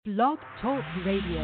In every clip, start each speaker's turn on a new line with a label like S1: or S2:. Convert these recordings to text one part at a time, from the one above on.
S1: Blog Talk Radio.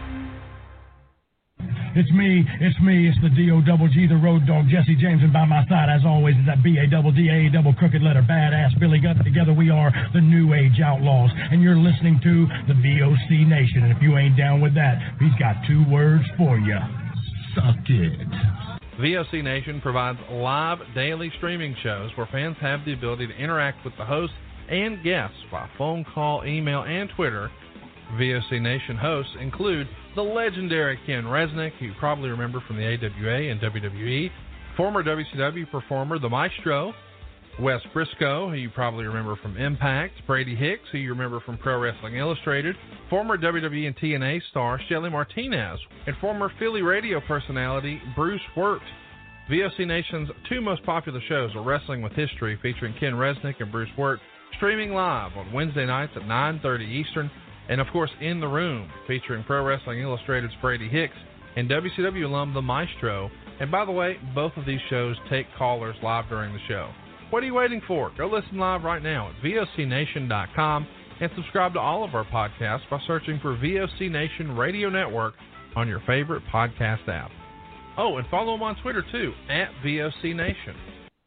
S2: It's me, it's the D-O-double-G, the road dog, Jesse James, and by my side, as always, is that B-A-double-D-A, double crooked letter, badass Billy Gunn. Together we are the New Age Outlaws, and you're listening to the VOC Nation, and if you ain't down with that, he's got two words for you. Suck it.
S3: VOC Nation provides live daily streaming shows where fans have the ability to interact with the hosts and guests by phone call, email, and Twitter. VOC Nation hosts include the legendary Ken Resnick, who you probably remember from the AWA and WWE, former WCW performer The Maestro, Wes Briscoe, who you probably remember from Impact, Brady Hicks, who you remember from Pro Wrestling Illustrated, former WWE and TNA star Shelly Martinez, and former Philly radio personality Bruce Wirt. VOC Nation's two most popular shows are Wrestling with History, featuring Ken Resnick and Bruce Wirt, streaming live on Wednesday nights at 9:30 Eastern, and of course In the Room, featuring Pro Wrestling Illustrated's Brady Hicks and WCW alum The Maestro. And by the way, both of these shows take callers live during the show. What are you waiting for? Go listen live right now at VOCNation.com and subscribe to all of our podcasts by searching for VOC Nation Radio Network on your favorite podcast app. Oh, and follow them on Twitter too, at VOC Nation.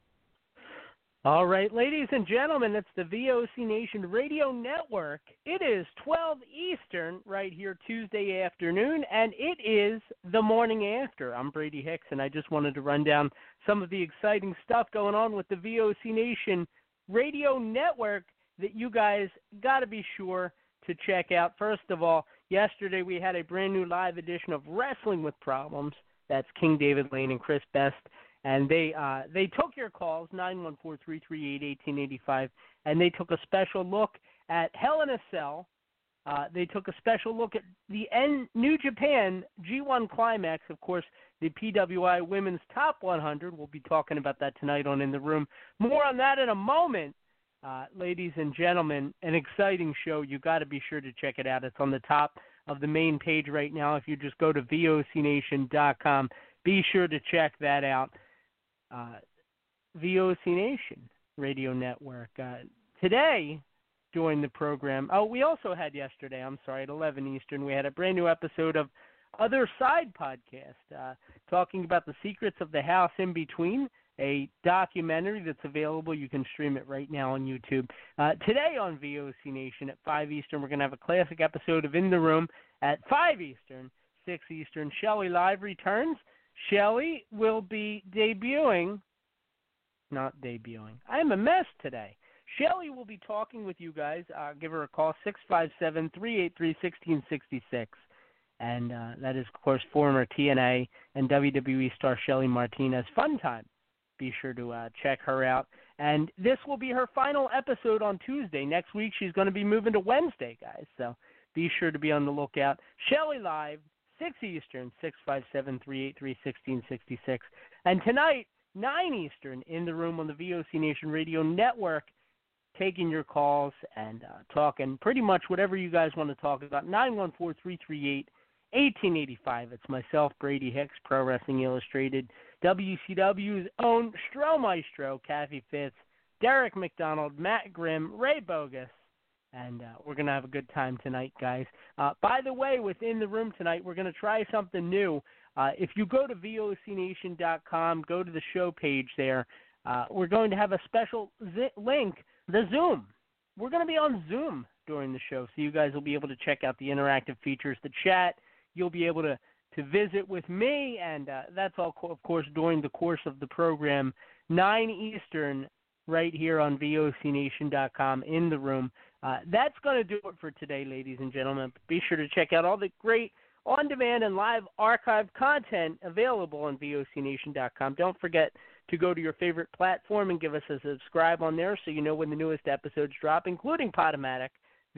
S4: All right, ladies and gentlemen, it's the VOC Nation Radio Network. It is 12 Eastern right here Tuesday afternoon, and it is the morning after. I'm Brady Hicks, and I just wanted to run down some of the exciting stuff going on with the VOC Nation Radio Network that you guys got to be sure to check out. First of all, yesterday we had a brand new live edition of Wrestling with Problems. That's King David Lane and Chris Best. And they took your calls, 914-338-1885, and they took a special look at Hell in a Cell. They took a special look at the New Japan G1 Climax, of course, the PWI Women's Top 100. We'll be talking about that tonight on In the Room. More on that in a moment, ladies and gentlemen. An exciting show. You got to be sure to check it out. It's on the top of the main page right now. If you just go to VOCNation.com, be sure to check that out. VOC Nation Radio Network. Today, during the program, we also had yesterday, at 11 Eastern, we had a brand new episode of Other Side Podcast, talking about the secrets of the house in between, a documentary that's available. You can stream it right now on YouTube. Today on VOC Nation at 5 Eastern, we're going to have a classic episode of In the Room at 5 Eastern, 6 Eastern. Shelly Live returns. Shelly will be not debuting. I'm a mess today. Shelly will be talking with you guys. Give her a call, 657-383-1666. And that is, of course, former TNA and WWE star Shelly Martinez. Fun time. Be sure to check her out. And this will be her final episode on Tuesday. Next week, she's going to be moving to Wednesday, guys. So be sure to be on the lookout. Shelly Live, 6 Eastern, 657-383-1666. And tonight, 9 Eastern, In the Room on the VOC Nation Radio Network, taking your calls and talking pretty much whatever you guys want to talk about. 914-338-1885. It's myself, Brady Hicks, Pro Wrestling Illustrated, WCW's own Stro Maestro, Kathy Fitz, Derek McDonald, Matt Grimm, Ray Bogus. And we're going to have a good time tonight, guys. By the way, within the room tonight, we're going to try something new. If you go to VOCNation.com, go to the show page there, we're going to have a special link, the Zoom. We're going to be on Zoom during the show, so you guys will be able to check out the interactive features, the chat. You'll be able to visit with me, and that's all, of course, during the course of the program, 9 Eastern, right here on VOCNation.com, In the Room. That's going to do it for today, ladies and gentlemen. Be sure to check out all the great on-demand and live archived content available on VOCNation.com. Don't forget to go to your favorite platform and give us a subscribe on there so you know when the newest episodes drop, including Podomatic,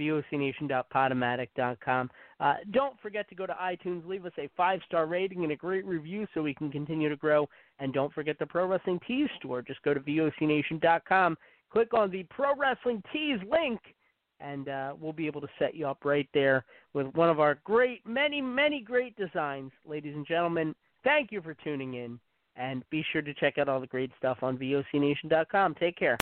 S4: VOCNation.podomatic.com. Don't forget to go to iTunes, leave us a 5-star rating and a great review so we can continue to grow. And don't forget the Pro Wrestling Tees store. Just go to VOCNation.com, click on the Pro Wrestling Tees link, and we'll be able to set you up right there with one of our many great designs. Ladies and gentlemen, thank you for tuning in, and be sure to check out all the great stuff on VOCNation.com. Take care.